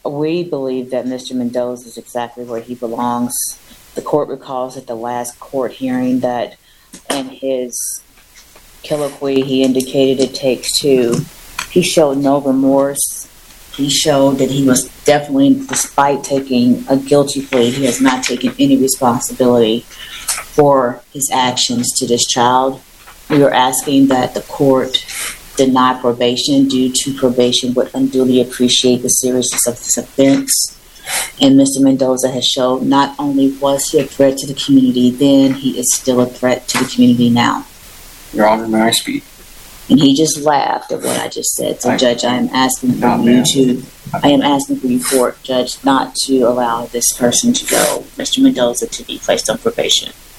We believe that Mr. Mendoza is exactly where he belongs. The court recalls at the last court hearing that in his colloquy he indicated it takes two. He showed no remorse. He showed that he was definitely, despite taking a guilty plea, he has not taken any responsibility for his actions to this child. We are asking that the court deny probation due to probation would unduly appreciate the seriousness of this offense. And Mr. Mendoza has shown not only was he a threat to the community then, he is still a threat to the community now. Your Honor, may I speak? And he just laughed at what I just said. So, Judge, I am asking for you, court, Judge, not to allow this person to go, Mr. Mendoza, to be placed on probation.